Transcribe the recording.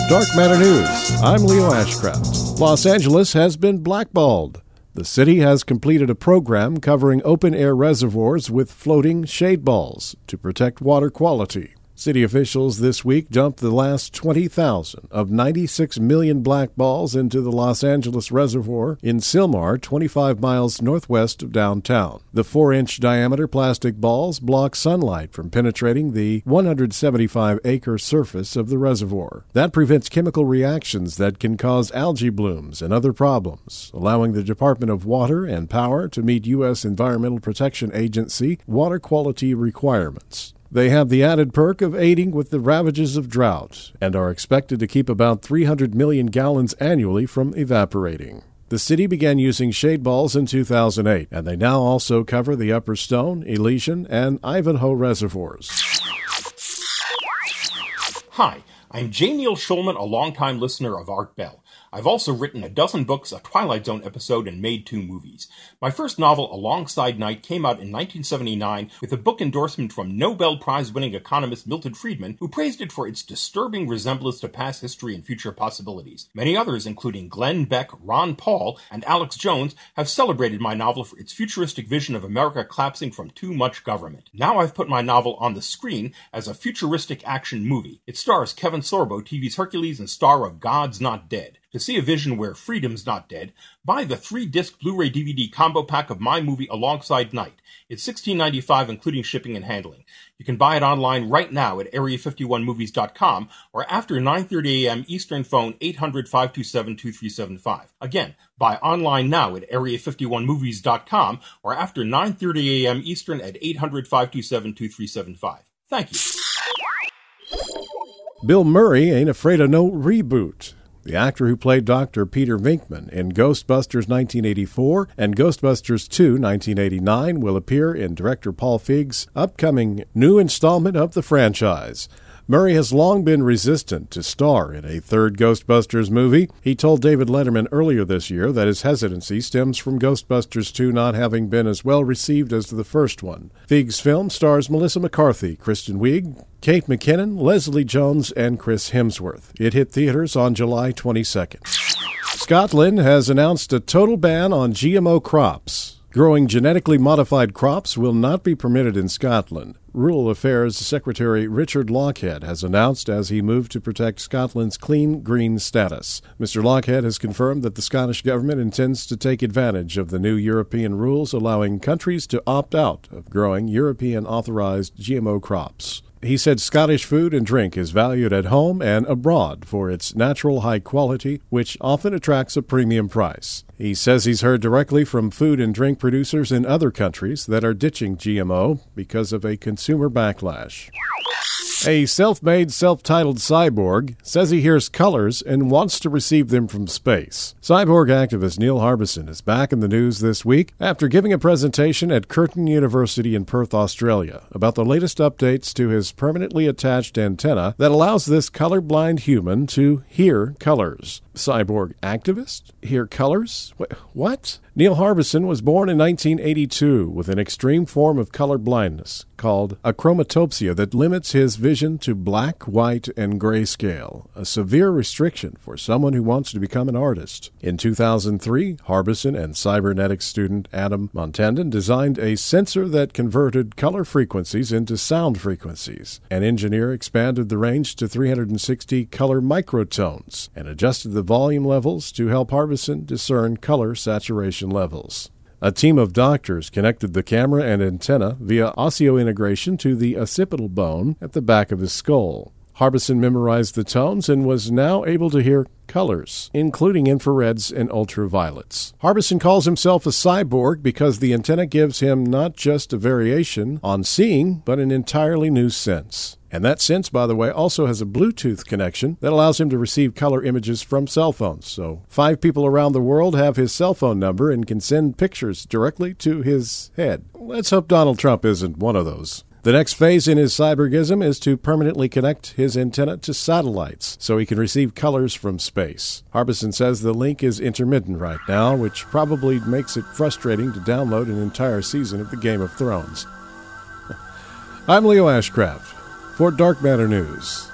Dark Matter News. I'm Leo Ashcraft. Los Angeles has been blackballed. The city has completed a program covering open-air reservoirs with floating shade balls to protect water quality. City officials this week dumped the last 20,000 of 96 million black balls into the Los Angeles Reservoir in Sylmar, 25 miles northwest of downtown. The 4-inch diameter plastic balls block sunlight from penetrating the 175-acre surface of the reservoir. That prevents chemical reactions that can cause algae blooms and other problems, allowing the Department of Water and Power to meet U.S. Environmental Protection Agency water quality requirements. They have the added perk of aiding with the ravages of drought and are expected to keep about 300 million gallons annually from evaporating. The city began using shade balls in 2008, and they now also cover the Upper Stone, Elysian, and Ivanhoe reservoirs. Hi, I'm J. Neil Schulman, a longtime listener of Art Bell. I've also written a dozen books, a Twilight Zone episode, and made 2 movies. My first novel, Alongside Night, came out in 1979 with a book endorsement from Nobel Prize-winning economist Milton Friedman, who praised it for its disturbing resemblance to past history and future possibilities. Many others, including Glenn Beck, Ron Paul, and Alex Jones, have celebrated my novel for its futuristic vision of America collapsing from too much government. Now I've put my novel on the screen as a futuristic action movie. It stars Kevin Sorbo, TV's Hercules and star of God's Not Dead. To see a vision where freedom's not dead, buy the 3-disc Blu-ray DVD combo pack of my movie Alongside Night. It's $16.95 including shipping and handling. You can buy it online right now at area51movies.com or after 9:30 a.m. Eastern, phone 800-527-2375. Again, buy online now at area51movies.com or after 9:30 a.m. Eastern at 800-527-2375. Thank you. Bill Murray ain't afraid of no reboot. The actor who played Dr. Peter Venkman in Ghostbusters 1984 and Ghostbusters 2 1989 will appear in director Paul Feig's upcoming new installment of the franchise. Murray has long been resistant to star in a third Ghostbusters movie. He told David Letterman earlier this year that his hesitancy stems from Ghostbusters 2 not having been as well received as the first one. Feig's film stars Melissa McCarthy, Kristen Wiig, Kate McKinnon, Leslie Jones, and Chris Hemsworth. It hit theaters on July 22nd. Scotland has announced a total ban on GMO crops. Growing genetically modified crops will not be permitted in Scotland. Rural Affairs Secretary Richard Lochhead has announced as he moved to protect Scotland's clean green status. Mr. Lochhead has confirmed that the Scottish government intends to take advantage of the new European rules allowing countries to opt out of growing European-authorized GMO crops. He said Scottish food and drink is valued at home and abroad for its natural high quality, which often attracts a premium price. He says he's heard directly from food and drink producers in other countries that are ditching GMO because of a consumer backlash. A self-made, self-titled cyborg says he hears colors and wants to receive them from space. Cyborg activist Neil Harbison is back in the news this week after giving a presentation at Curtin University in Perth, Australia, about the latest updates to his permanently attached antenna that allows this colorblind human to hear colors. Cyborg activist? Hear colors? What? Neil Harbison was born in 1982 with an extreme form of color blindness called achromatopsia that limits his vision to black, white, and grayscale, a severe restriction for someone who wants to become an artist. In 2003, Harbison and cybernetics student Adam Montandon designed a sensor that converted color frequencies into sound frequencies. An engineer expanded the range to 360 color microtones and adjusted the volume levels to help Harbison discern color saturation levels. A team of doctors connected the camera and antenna via osseointegration to the occipital bone at the back of his skull. Harbison memorized the tones and was now able to hear colors, including infrareds and ultraviolets. Harbison calls himself a cyborg because the antenna gives him not just a variation on seeing, but an entirely new sense. And that sense, by the way, also has a Bluetooth connection that allows him to receive color images from cell phones. So 5 people around the world have his cell phone number and can send pictures directly to his head. Let's hope Donald Trump isn't one of those. The next phase in his cyborgism is to permanently connect his antenna to satellites so he can receive colors from space. Harbison says the link is intermittent right now, which probably makes it frustrating to download an entire season of the Game of Thrones. I'm Leo Ashcraft for Dark Matter News.